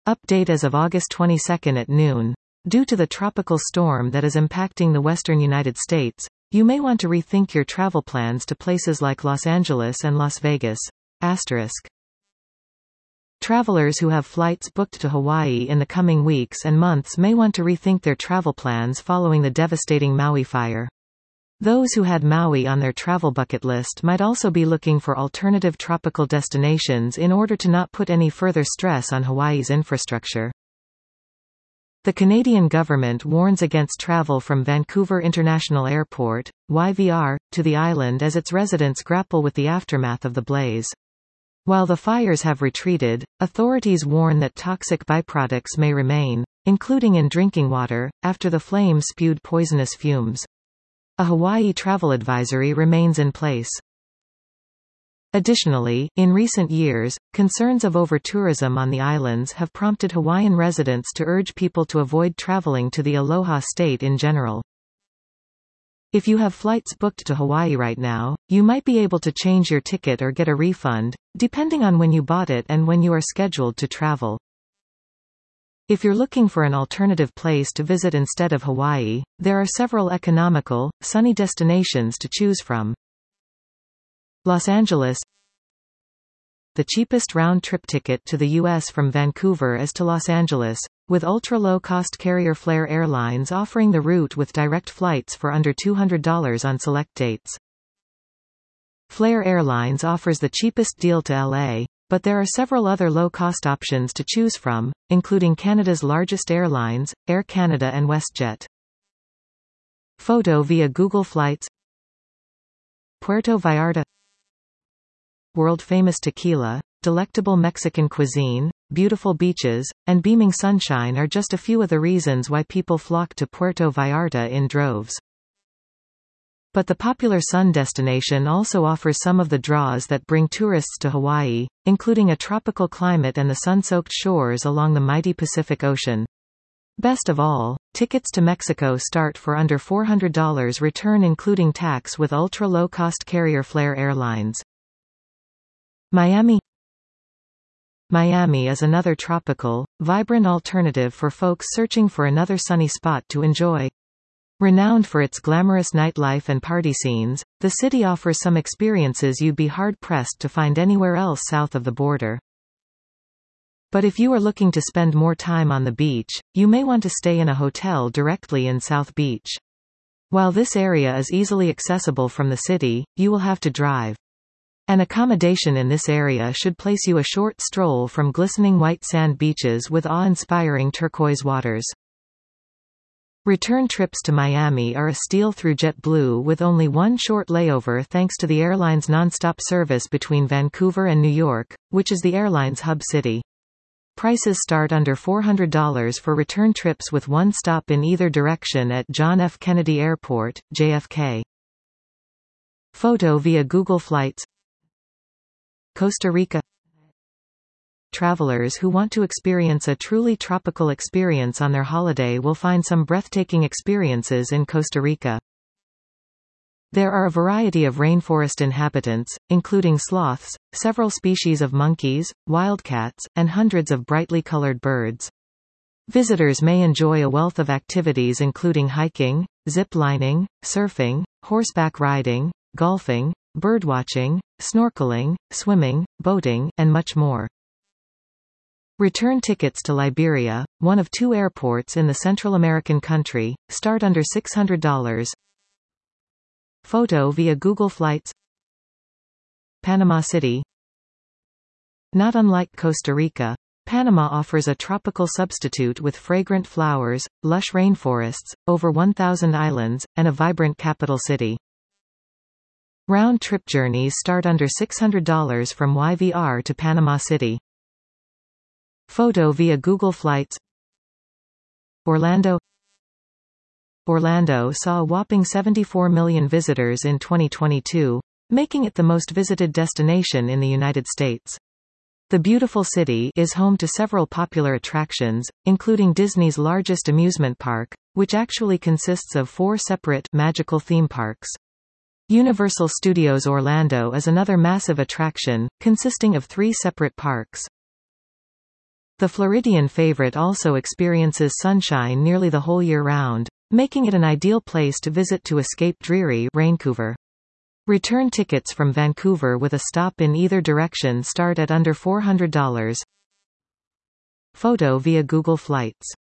Update as of August 22 at noon. Due to the tropical storm that is impacting the western United States, you may want to rethink your travel plans to places like Los Angeles and Las Vegas. Asterisk. Travelers who have flights booked to Hawaii in the coming weeks and months may want to rethink their travel plans following the devastating Maui fire. Those who had Maui on their travel bucket list might also be looking for alternative tropical destinations in order to not put any further stress on Hawaii's infrastructure. The Canadian government warns against travel from Vancouver International Airport, YVR, to the island as its residents grapple with the aftermath of the blaze. While the fires have retreated, authorities warn that toxic byproducts may remain, including in drinking water, after the flames spewed poisonous fumes. A Hawaii travel advisory remains in place. Additionally, in recent years, concerns of over-tourism on the islands have prompted Hawaiian residents to urge people to avoid traveling to the Aloha State in general. If you have flights booked to Hawaii right now, you might be able to change your ticket or get a refund, depending on when you bought it and when you are scheduled to travel. If you're looking for an alternative place to visit instead of Hawaii, there are several economical, sunny destinations to choose from. Los Angeles. The cheapest round-trip ticket to the U.S. from Vancouver is to Los Angeles, with ultra-low-cost carrier Flair Airlines offering the route with direct flights for under $200 on select dates. Flair Airlines offers the cheapest deal to LA, but there are several other low-cost options to choose from, including Canada's largest airlines, Air Canada and WestJet. Photo via Google Flights. Puerto Vallarta. World-famous tequila, delectable Mexican cuisine, beautiful beaches, and beaming sunshine are just a few of the reasons why people flock to Puerto Vallarta in droves. But the popular sun destination also offers some of the draws that bring tourists to Hawaii, including a tropical climate and the sun-soaked shores along the mighty Pacific Ocean. Best of all, tickets to Mexico start for under $400 return including tax with ultra-low-cost carrier Flair Airlines. Miami. Miami is another tropical, vibrant alternative for folks searching for another sunny spot to enjoy. Renowned for its glamorous nightlife and party scenes, the city offers some experiences you'd be hard-pressed to find anywhere else south of the border. But if you are looking to spend more time on the beach, you may want to stay in a hotel directly in South Beach. While this area is easily accessible from the city, you will have to drive. An accommodation in this area should place you a short stroll from glistening white sand beaches with awe-inspiring turquoise waters. Return trips to Miami are a steal through JetBlue with only one short layover thanks to the airline's non-stop service between Vancouver and New York, which is the airline's hub city. Prices start under $400 for return trips with one stop in either direction at John F. Kennedy Airport, JFK. Photo via Google Flights. Costa Rica. Travelers who want to experience a truly tropical experience on their holiday will find some breathtaking experiences in Costa Rica. There are a variety of rainforest inhabitants, including sloths, several species of monkeys, wildcats, and hundreds of brightly colored birds. Visitors may enjoy a wealth of activities including hiking, zip lining, surfing, horseback riding, golfing, birdwatching, snorkeling, swimming, boating, and much more. Return tickets to Liberia, one of two airports in the Central American country, start under $600. Photo via Google Flights. Panama City. Not unlike Costa Rica, Panama offers a tropical substitute with fragrant flowers, lush rainforests, over 1,000 islands, and a vibrant capital city. Round-trip journeys start under $600 from YVR to Panama City. Photo via Google Flights. Orlando. Orlando saw a whopping 74 million visitors in 2022, making it the most visited destination in the United States. The beautiful city is home to several popular attractions, including Disney's largest amusement park, which actually consists of 4 separate magical theme parks. Universal Studios Orlando is another massive attraction, consisting of 3 separate parks. The Floridian favorite also experiences sunshine nearly the whole year round, making it an ideal place to visit to escape dreary Vancouver. Return tickets from Vancouver with a stop in either direction start at under $400. Photo via Google Flights.